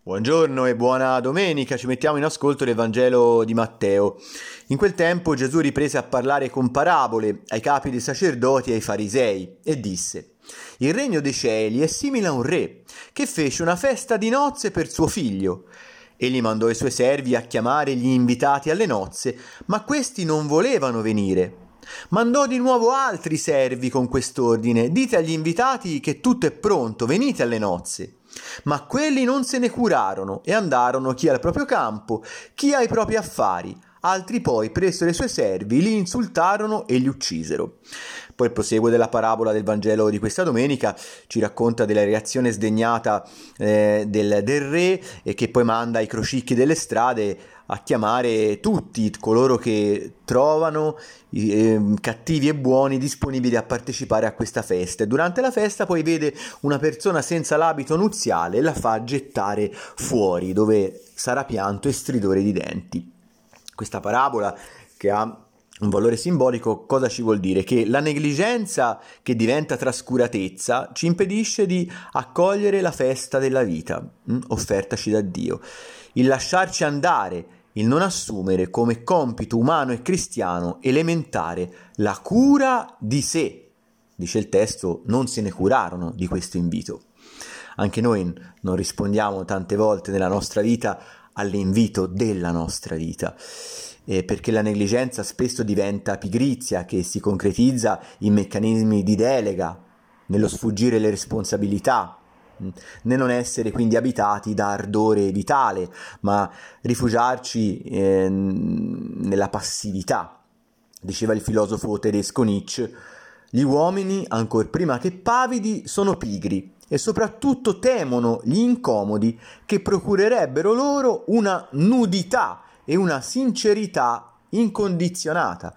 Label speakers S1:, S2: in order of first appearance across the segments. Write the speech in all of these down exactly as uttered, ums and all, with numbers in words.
S1: Buongiorno e buona domenica, ci mettiamo in ascolto del Vangelo di Matteo. In quel tempo Gesù riprese a parlare con parabole ai capi dei sacerdoti e ai farisei e disse: Il regno dei cieli è simile a un re che fece una festa di nozze per suo figlio. Egli mandò i suoi servi a chiamare gli invitati alle nozze, ma questi non volevano venire. Mandò di nuovo altri servi con quest'ordine: dite agli invitati che tutto è pronto, venite alle nozze. Ma quelli non se ne curarono e andarono chi al proprio campo, chi ai propri affari. Altri poi presero i suoi servi, li insultarono e li uccisero. Poi il proseguo della parabola del Vangelo di questa domenica ci racconta della reazione sdegnata eh, del, del re, e che poi manda i crocicchi delle strade a chiamare tutti coloro che trovano eh, cattivi e buoni disponibili a partecipare a questa festa. E durante la festa poi vede una persona senza l'abito nuziale e la fa gettare fuori, dove sarà pianto e stridore di denti. Questa parabola, che ha un valore simbolico, cosa ci vuol dire? Che la negligenza che diventa trascuratezza ci impedisce di accogliere la festa della vita mh, offertaci da Dio. Il lasciarci andare, il non assumere come compito umano e cristiano elementare la cura di sé. Dice il testo, non se ne curarono di questo invito. Anche noi non rispondiamo tante volte nella nostra vita all'invito della nostra vita, eh, perché la negligenza spesso diventa pigrizia che si concretizza in meccanismi di delega, nello sfuggire le responsabilità, nel non essere quindi abitati da ardore vitale, ma rifugiarci eh, nella passività. Diceva il filosofo tedesco Nietzsche: gli uomini, ancor prima che pavidi, sono pigri e soprattutto temono gli incomodi che procurerebbero loro una nudità e una sincerità incondizionata.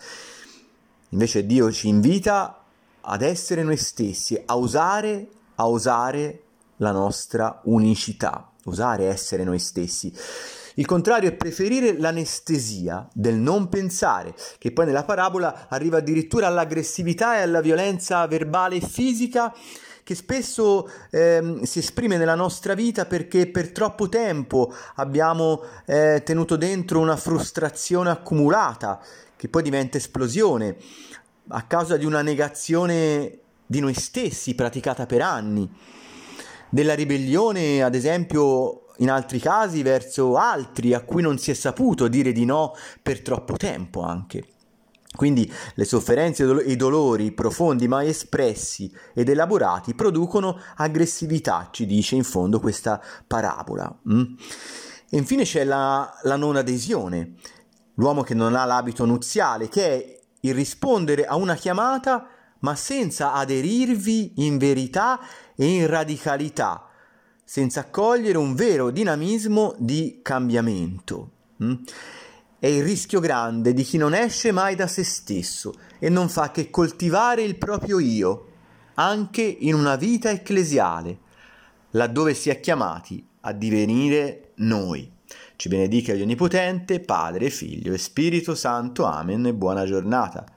S1: Invece Dio ci invita ad essere noi stessi, a usare, a usare la nostra unicità, usare essere noi stessi. Il contrario è preferire l'anestesia del non pensare, che poi nella parabola arriva addirittura all'aggressività e alla violenza verbale e fisica, che spesso eh, si esprime nella nostra vita perché per troppo tempo abbiamo eh, tenuto dentro una frustrazione accumulata, che poi diventa esplosione a causa di una negazione di noi stessi praticata per anni, della ribellione, ad esempio, in altri casi verso altri a cui non si è saputo dire di no per troppo tempo anche. Quindi le sofferenze e i dolori profondi mai espressi ed elaborati producono aggressività, ci dice in fondo questa parabola. Mm? E infine c'è la, la non adesione, l'uomo che non ha l'abito nuziale, che è il rispondere a una chiamata ma senza aderirvi in verità e in radicalità, senza accogliere un vero dinamismo di cambiamento. Mm? È il rischio grande di chi non esce mai da se stesso e non fa che coltivare il proprio io, anche in una vita ecclesiale, laddove si è chiamati a divenire noi. Ci benedica Dio Onnipotente, Padre, Figlio e Spirito Santo. Amen e buona giornata.